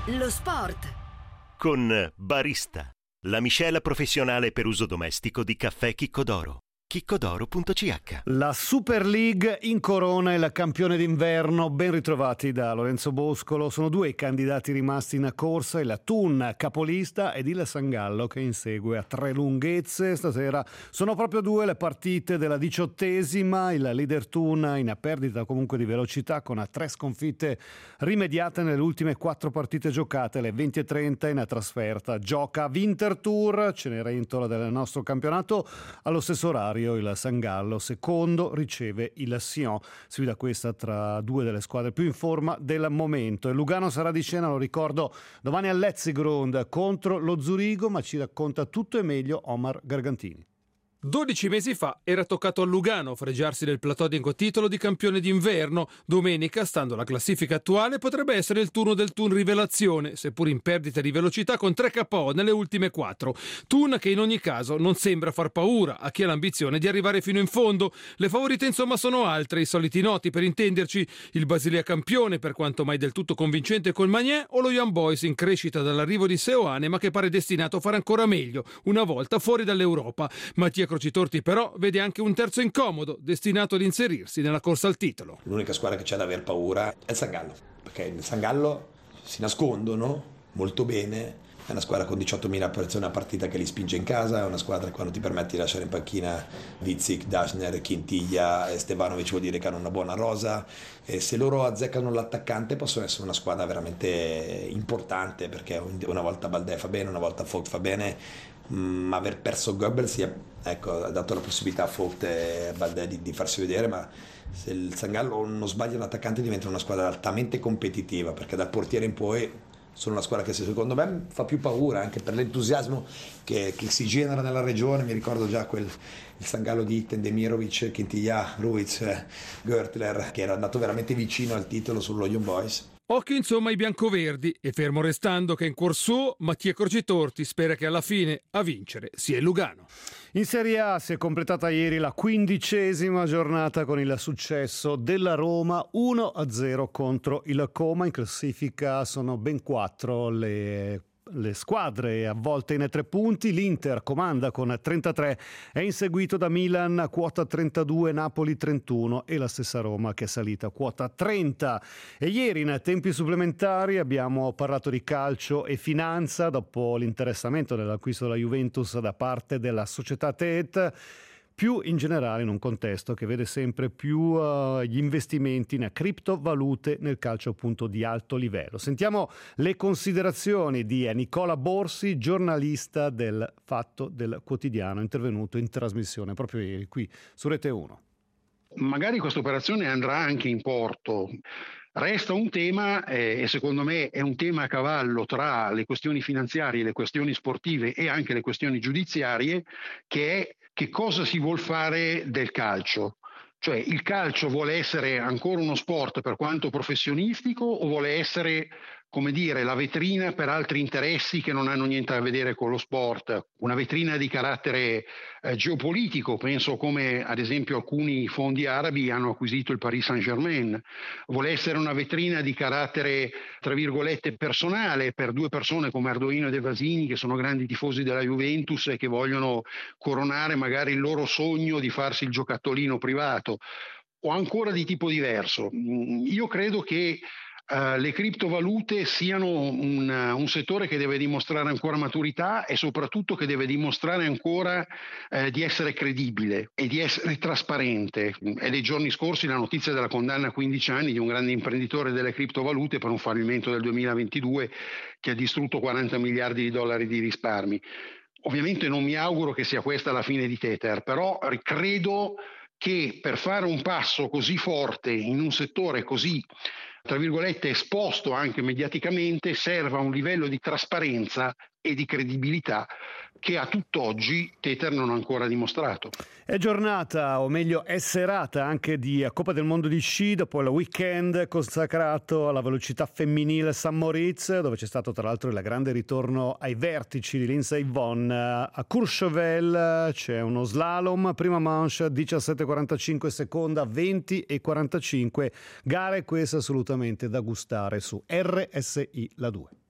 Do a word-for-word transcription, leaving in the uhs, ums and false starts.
Lo sport con Barista, la miscela professionale per uso domestico di caffè Chicco d'Oro. chicco d'oro punto c h. La Super League incorona il campione d'inverno. Ben ritrovati da Lorenzo Boscolo. Sono due i candidati rimasti in corsa, il Thun capolista ed il Sangallo che insegue a tre lunghezze. Stasera sono proprio due le partite della diciottesima. Il leader Thun in perdita comunque di velocità con tre sconfitte rimediate nelle ultime quattro partite giocate, le venti e trenta in trasferta. Gioca Winterthur, Cenerentola del nostro campionato. Allo stesso orario il Sangallo secondo riceve il Sion, sfida questa tra due delle squadre più in forma del momento. E Lugano sarà di scena, lo ricordo, domani al Letzigrund contro lo Zurigo, ma ci racconta tutto e meglio Omar Gargantini. dodici mesi fa era toccato a Lugano fregiarsi del platonico titolo di campione d'inverno. Domenica, stando alla classifica attuale, potrebbe essere il turno del Thun rivelazione, seppur in perdita di velocità con tre K O nelle ultime quattro. Thun che in ogni caso non sembra far paura a chi ha l'ambizione di arrivare fino in fondo. Le favorite insomma sono altre, i soliti noti per intenderci, il Basilea campione per quanto mai del tutto convincente col Magné, o lo Young Boys in crescita dall'arrivo di Seoane ma che pare destinato a fare ancora meglio una volta fuori dall'Europa. Mattia Crocitorti però vede anche un terzo incomodo destinato ad inserirsi nella corsa al titolo. L'unica squadra che c'è da aver paura è il Sangallo, perché il Sangallo si nascondono molto bene, è una squadra con diciottomila persone a partita che li spinge in casa, è una squadra che quando ti permetti di lasciare in panchina Vizic, Daschner, Quintiglia e Stevanovic vuol dire che hanno una buona rosa, e se loro azzeccano l'attaccante possono essere una squadra veramente importante, perché una volta Baldé fa bene, una volta Vogt fa bene, ma aver perso Goebbels ecco, ha dato la possibilità a Vogt e a Baldé di, di farsi vedere, ma se il Sangallo non sbaglia l'attaccante diventa una squadra altamente competitiva, perché dal portiere in poi sono una squadra che secondo me fa più paura anche per l'entusiasmo che, che si genera nella regione. Mi ricordo già quel il Sangallo di Itten, Demirovic, Quintiglia, Ruiz, Görtler, che era andato veramente vicino al titolo sullo Young Boys. Occhio insomma ai biancoverdi, e fermo restando che in cuor suo Mattia Crocitorti spera che alla fine a vincere sia il Lugano. In Serie A si è completata ieri la quindicesima giornata con il successo della Roma uno a zero contro il Como. In classifica sono ben quattro le le squadre avvolte in tre punti. L'Inter comanda con trentatré, è inseguito da Milan quota trentadue, Napoli trentuno e la stessa Roma che è salita quota trenta. E ieri in tempi supplementari abbiamo parlato di calcio e finanza dopo l'interessamento dell'acquisto della Juventus da parte della società Teet, più in generale in un contesto che vede sempre più uh, gli investimenti in criptovalute nel calcio appunto di alto livello. Sentiamo le considerazioni di Nicola Borsi, giornalista del Fatto del Quotidiano, intervenuto in trasmissione proprio ieri qui su Rete uno. Magari questa operazione andrà anche in porto. Resta un tema, eh, e secondo me è un tema a cavallo tra le questioni finanziarie, le questioni sportive e anche le questioni giudiziarie, che è che cosa si vuol fare del calcio. Cioè il calcio vuole essere ancora uno sport per quanto professionistico o vuole essere, come dire, la vetrina per altri interessi che non hanno niente a vedere con lo sport, una vetrina di carattere eh, geopolitico, penso come ad esempio alcuni fondi arabi hanno acquisito il Paris Saint-Germain, vuole essere una vetrina di carattere tra virgolette personale per due persone come Ardoino e De Vasini che sono grandi tifosi della Juventus e che vogliono coronare magari il loro sogno di farsi il giocattolino privato, o ancora di tipo diverso. Io credo che Uh, le criptovalute siano un, uh, un settore che deve dimostrare ancora maturità e soprattutto che deve dimostrare ancora uh, di essere credibile e di essere trasparente. È dei giorni scorsi la notizia della condanna a quindici anni di un grande imprenditore delle criptovalute per un fallimento del duemilaventidue che ha distrutto quaranta miliardi di dollari di risparmi. Ovviamente non mi auguro che sia questa la fine di Tether, però credo che per fare un passo così forte in un settore così tra virgolette esposto anche mediaticamente serva un livello di trasparenza e di credibilità che a tutt'oggi Tether non ha ancora dimostrato. È giornata, o meglio è serata anche di Coppa del Mondo di sci dopo il weekend consacrato alla velocità femminile San Moritz, dove c'è stato tra l'altro il grande ritorno ai vertici di Lindsey Vonn. A Courchevel c'è uno slalom, prima manche diciassette e quarantacinque, seconda venti e quarantacinque, gare queste assolutamente da gustare su R S I La due.